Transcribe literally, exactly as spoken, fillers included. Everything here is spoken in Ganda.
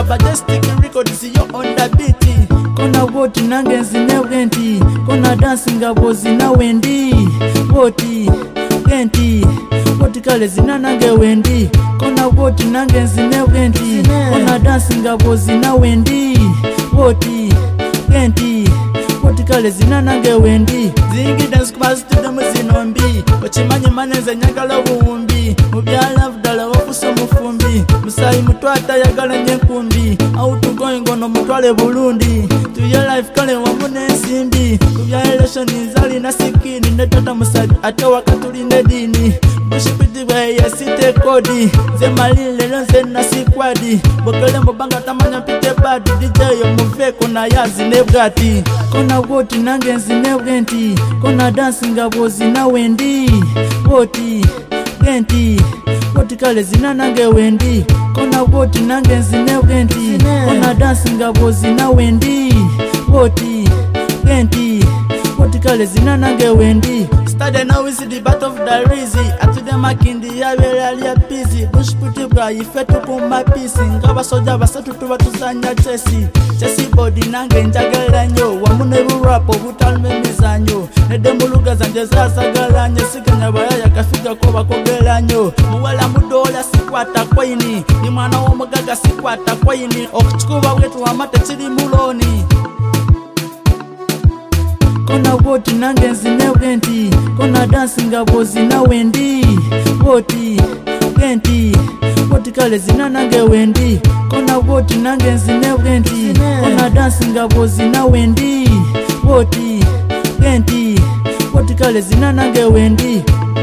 Majestic records yo on the beat. Kona woti nange nzine bwenti, kona dansinga bwozina wendi. Woti, genti, woti kale zina nange wendi. Kona woti nange nzine bwenti, kona dansinga bwozina wendi. Woti, genti, woti kale zina nange wendi. Zingi dance kuba studio muzinombi, ochimanyi manenze nyagala buwumbi. Mubyala vudala wafuso mufumbi, musayi mutwata yagala nyenkumbi. Out going ono mutwale Burundi, to your life kale wamune nsimbi. Kubya election nzali na sikini, netata musadi ate wakatuli nedini. Bushipiti bwe yesite kodi, ze malile lonze na sikwadi. Bokele mbanga tamanya pite badi, D J yo muveko na yazi nebgati. Kona woti nange nzine bwenti, kona dansinga bwozina wendi. Woti, genti, woti kale zina nange wendi. Kona woti nange nzine bwenti, kona dansinga bwozina wendi. Woti, genti, woti kale zina nange wendi. Started now is the battle of the Rizzi. Atu the makindi ya vele alia busy. Bush puti bra ifetu kuma pisi. Ngaba soja basatu tuwa tuzanya chesi. Chesi body nange njagala nyo. Wamune burapo butalme mizanyo. Nede muluga zanje zasagala nyo. Sikanya baya ya kafika kwa wakogela nyo. Muwala mudola sikwata kwa ini. Ni mana omugaga sikwata kwa ini. Okuchukuwa wetu wa mate chili muloni. Kona woti nange nzine bwenti, kona dansinga bwozina wendi. Woti, genti, woti kale zina nange wendi. Kona woti nange nzine bwenti, kona dansinga bwozina wendi. Woti, genti, woti kale zina nange wendi.